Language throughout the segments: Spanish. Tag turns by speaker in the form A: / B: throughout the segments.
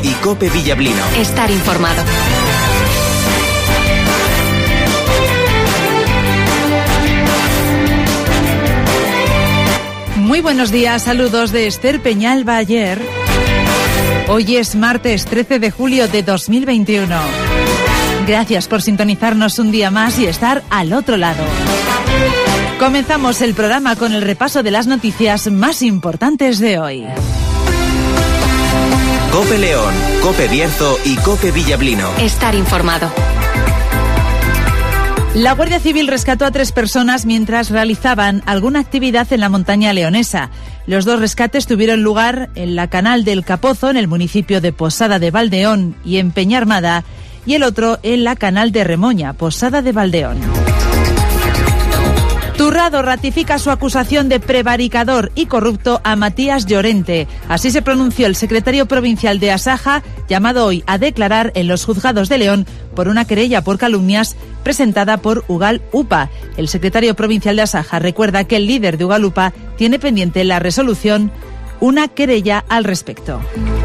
A: y COPE Villablino.
B: Estar informado.
C: Muy buenos días, saludos de Esther Peñalba ayer. Hoy es martes 13 de julio de 2021. Gracias por sintonizarnos un día más y estar al otro lado. Comenzamos el programa con el repaso de las noticias más importantes de hoy.
A: COPE León, COPE Bierzo y COPE Villablino.
B: Estar informado.
C: La Guardia Civil rescató a 3 personas mientras realizaban alguna actividad en la montaña leonesa. Los 2 rescates tuvieron lugar en la Canal del Capozo, en el municipio de Posada de Valdeón y en Peñarmada, y el otro en la Canal de Remoña, Posada de Valdeón. Turrado ratifica su acusación de prevaricador y corrupto a Matías Llorente. Así se pronunció el secretario provincial de Asaja, llamado hoy a declarar en los juzgados de León por una querella por calumnias presentada por Ugal Upa. El secretario provincial de Asaja recuerda que el líder de Ugal Upa tiene pendiente la resolución, una querella al respecto.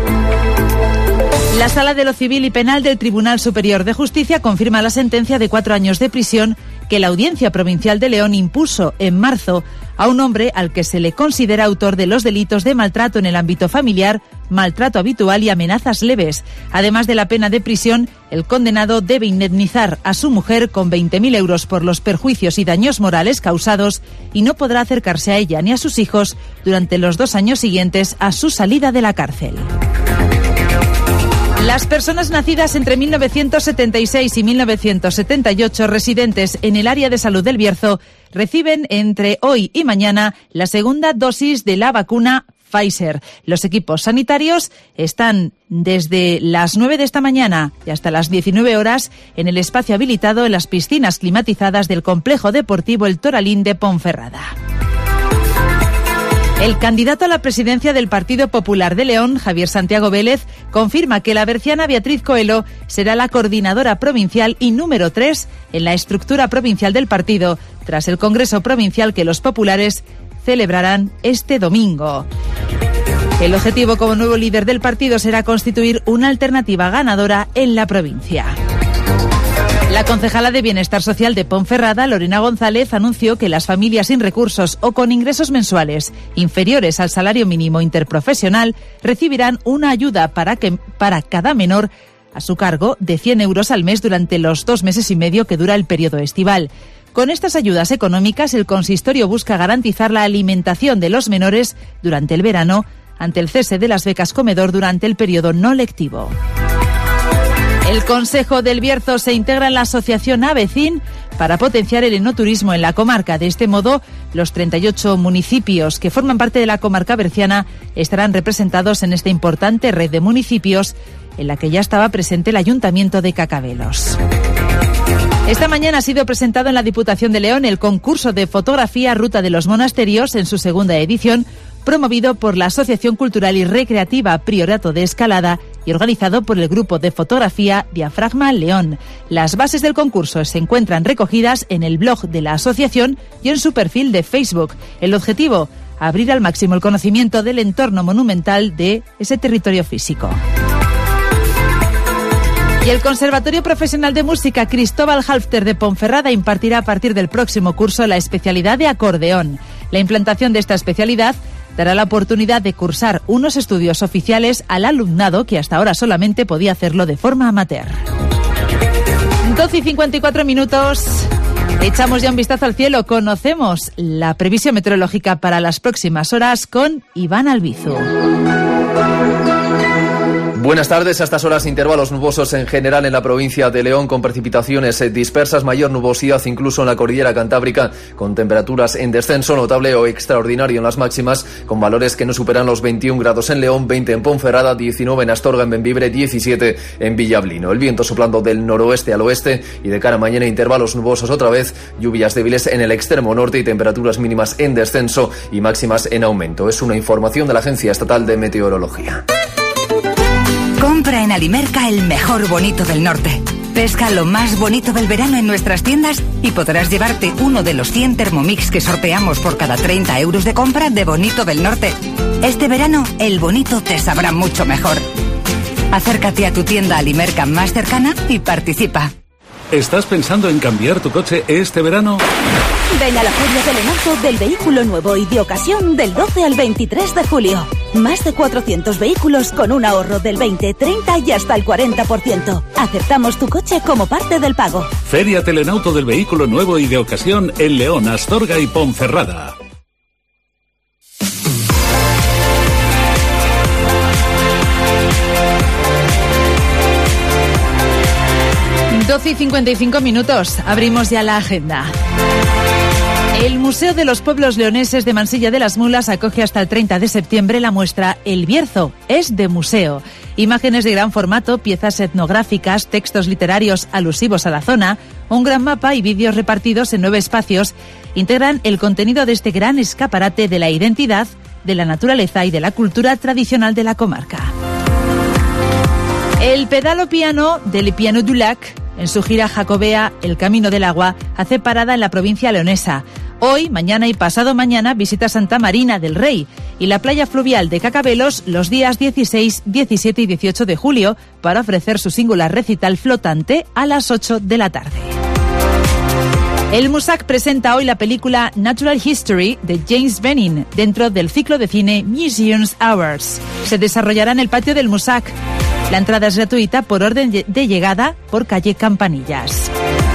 C: La Sala de lo Civil y Penal del Tribunal Superior de Justicia confirma la sentencia de 4 años de prisión que la Audiencia Provincial de León impuso en marzo a un hombre al que se le considera autor de los delitos de maltrato en el ámbito familiar, maltrato habitual y amenazas leves. Además de la pena de prisión, el condenado debe indemnizar a su mujer con 20.000 euros por los perjuicios y daños morales causados y no podrá acercarse a ella ni a sus hijos durante los 2 años siguientes a su salida de la cárcel. Las personas nacidas entre 1976 y 1978 residentes en el área de salud del Bierzo reciben entre hoy y mañana la segunda dosis de la vacuna Pfizer. Los equipos sanitarios están desde las 9 de esta mañana y hasta las 19 horas en el espacio habilitado en las piscinas climatizadas del complejo deportivo El Toralín de Ponferrada. El candidato a la presidencia del Partido Popular de León, Javier Santiago Vélez, confirma que la berciana Beatriz Coelho será la coordinadora provincial y número 3 en la estructura provincial del partido, tras el Congreso Provincial que los populares celebrarán este domingo. El objetivo como nuevo líder del partido será constituir una alternativa ganadora en la provincia. La concejala de Bienestar Social de Ponferrada, Lorena González, anunció que las familias sin recursos o con ingresos mensuales inferiores al salario mínimo interprofesional recibirán una ayuda para cada menor a su cargo de 100 euros al mes durante los 2 meses y medio que dura el periodo estival. Con estas ayudas económicas, el consistorio busca garantizar la alimentación de los menores durante el verano ante el cese de las becas comedor durante el periodo no lectivo. El Consejo del Bierzo se integra en la asociación Avecin para potenciar el enoturismo en la comarca. De este modo, los 38 municipios que forman parte de la comarca berciana estarán representados en esta importante red de municipios en la que ya estaba presente el Ayuntamiento de Cacabelos. Esta mañana ha sido presentado en la Diputación de León el concurso de fotografía Ruta de los Monasterios en su segunda edición, promovido por la Asociación Cultural y Recreativa Priorato de Escalada y organizado por el Grupo de Fotografía Diafragma León. Las bases del concurso se encuentran recogidas en el blog de la asociación y en su perfil de Facebook. El objetivo, abrir al máximo el conocimiento del entorno monumental de ese territorio físico. Y el Conservatorio Profesional de Música Cristóbal Halfter de Ponferrada impartirá a partir del próximo curso la especialidad de acordeón. La implantación de esta especialidad dará la oportunidad de cursar unos estudios oficiales al alumnado que hasta ahora solamente podía hacerlo de forma amateur. 12:54. Echamos ya un vistazo al cielo. Conocemos la previsión meteorológica para las próximas horas con Iván Albizu.
D: Buenas tardes. A estas horas intervalos nubosos en general en la provincia de León, con precipitaciones dispersas, mayor nubosidad incluso en la cordillera cantábrica, con temperaturas en descenso notable o extraordinario en las máximas, con valores que no superan los 21 grados en León, 20 en Ponferrada, 19 en Astorga, en Bembibre, 17 en Villablino. El viento soplando del noroeste al oeste y de cara a mañana intervalos nubosos otra vez, lluvias débiles en el extremo norte y temperaturas mínimas en descenso y máximas en aumento. Es una información de la Agencia Estatal de Meteorología.
E: Compra en Alimerca el mejor bonito del norte. Pesca lo más bonito del verano en nuestras tiendas y podrás llevarte uno de los 100 Thermomix que sorteamos por cada 30 euros de compra de Bonito del Norte. Este verano, el bonito te sabrá mucho mejor. Acércate a tu tienda Alimerca más cercana y participa.
F: ¿Estás pensando en cambiar tu coche este verano?
G: Ven a la Feria Telenato del Vehículo Nuevo y de Ocasión del 12 al 23 de julio. Más de 400 vehículos con un ahorro del 20, 30 y hasta el 40%. Aceptamos tu coche como parte del pago.
F: Feria Telenauto del Vehículo Nuevo y de Ocasión en León, Astorga y Ponferrada.
C: Y 55 minutos. Abrimos ya la agenda. El Museo de los Pueblos Leoneses de Mansilla de las Mulas acoge hasta el 30 de septiembre la muestra El Bierzo es de museo. Imágenes de gran formato, piezas etnográficas, textos literarios alusivos a la zona, un gran mapa y vídeos repartidos en 9 espacios integran el contenido de este gran escaparate de la identidad, de la naturaleza y de la cultura tradicional de la comarca. El pedalo piano del Piano du Lac, en su gira jacobea El Camino del Agua, hace parada en la provincia leonesa. Hoy, mañana y pasado mañana visita Santa Marina del Rey y la playa fluvial de Cacabelos los días 16, 17 y 18 de julio para ofrecer su singular recital flotante a las 8 de la tarde. El MUSAC presenta hoy la película Natural History de James Benin dentro del ciclo de cine Museums Hours. Se desarrollará en el patio del MUSAC. La entrada es gratuita por orden de llegada por calle Campanillas.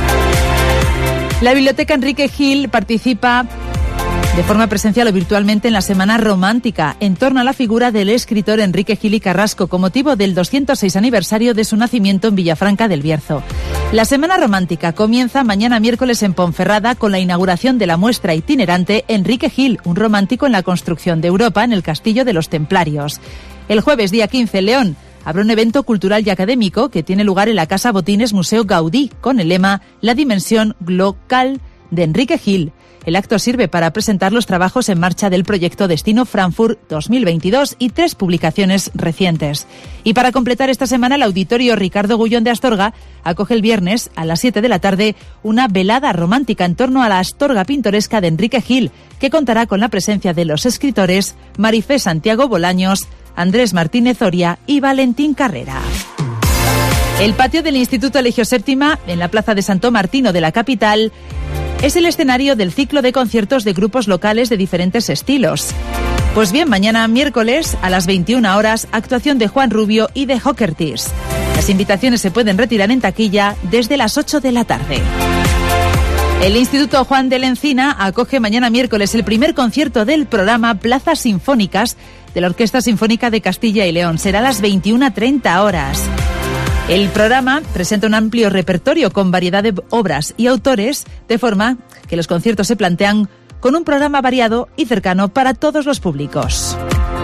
C: La Biblioteca Enrique Gil participa de forma presencial o virtualmente en la Semana Romántica en torno a la figura del escritor Enrique Gil y Carrasco con motivo del 206 aniversario de su nacimiento en Villafranca del Bierzo. La Semana Romántica comienza mañana miércoles en Ponferrada con la inauguración de la muestra itinerante Enrique Gil, un romántico en la construcción de Europa en el Castillo de los Templarios. El jueves día 15 en León habrá un evento cultural y académico que tiene lugar en la Casa Botines Museo Gaudí con el lema La dimensión local de Enrique Gil. El acto sirve para presentar los trabajos en marcha del proyecto Destino Frankfurt 2022 y 3 publicaciones recientes. Y para completar esta semana, el Auditorio Ricardo Gullón de Astorga acoge el viernes a las 7 de la tarde una velada romántica en torno a la Astorga pintoresca de Enrique Gil, que contará con la presencia de los escritores Marifé Santiago Bolaños, Andrés Martínez Oria y Valentín Carrera. El patio del Instituto Eligio VII, en la plaza de Santo Martino de la capital, es el escenario del ciclo de conciertos de grupos locales de diferentes estilos. Pues bien, mañana miércoles a las 21 horas, actuación de Juan Rubio y de Hockertis. Las invitaciones se pueden retirar en taquilla desde las 8 de la tarde. El Instituto Juan de la Encina acoge mañana miércoles el primer concierto del programa Plazas Sinfónicas de la Orquesta Sinfónica de Castilla y León. Será a las 21:30 horas. El programa presenta un amplio repertorio con variedad de obras y autores, de forma que los conciertos se plantean con un programa variado y cercano para todos los públicos.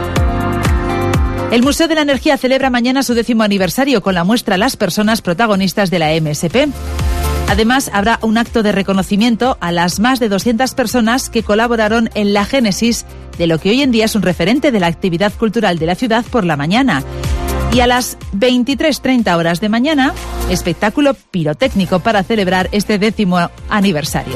C: El Museo de la Energía celebra mañana su 10º aniversario con la muestra Las personas protagonistas de la MSP. Además, habrá un acto de reconocimiento a las más de 200 personas que colaboraron en la génesis de lo que hoy en día es un referente de la actividad cultural de la ciudad por la mañana. Y a las 23:30 horas de mañana, espectáculo pirotécnico para celebrar este 10º aniversario.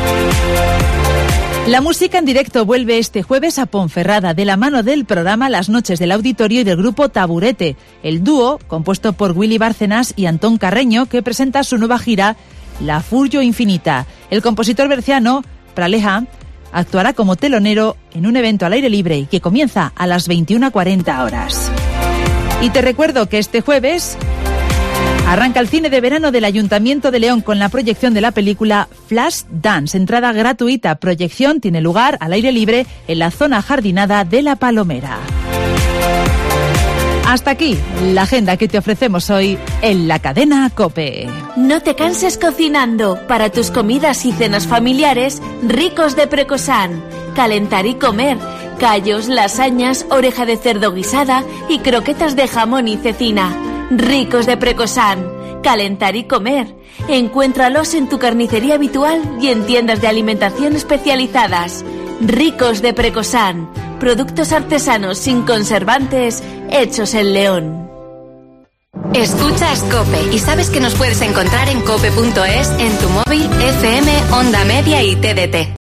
C: La música en directo vuelve este jueves a Ponferrada de la mano del programa Las Noches del Auditorio y del grupo Taburete, el dúo compuesto por Willy Bárcenas y Antón Carreño que presenta su nueva gira La Furio Infinita. El compositor berciano Praleja actuará como telonero en un evento al aire libre y que comienza a las 21:40 horas. Y te recuerdo que este jueves arranca el cine de verano del Ayuntamiento de León con la proyección de la película Flash Dance. Entrada gratuita. Proyección tiene lugar al aire libre en la zona jardinada de La Palomera. Hasta aquí la agenda que te ofrecemos hoy en la cadena COPE.
G: No te canses cocinando. Para tus comidas y cenas familiares, Ricos de Precosán. Calentar y comer. Callos, lasañas, oreja de cerdo guisada y croquetas de jamón y cecina. Ricos de Precosán. Calentar y comer. Encuéntralos en tu carnicería habitual y en tiendas de alimentación especializadas. Ricos de Precosán. Productos artesanos sin conservantes, hechos en León.
B: Escuchas COPE y sabes que nos puedes encontrar en cope.es, en tu móvil, FM, Onda Media y TDT.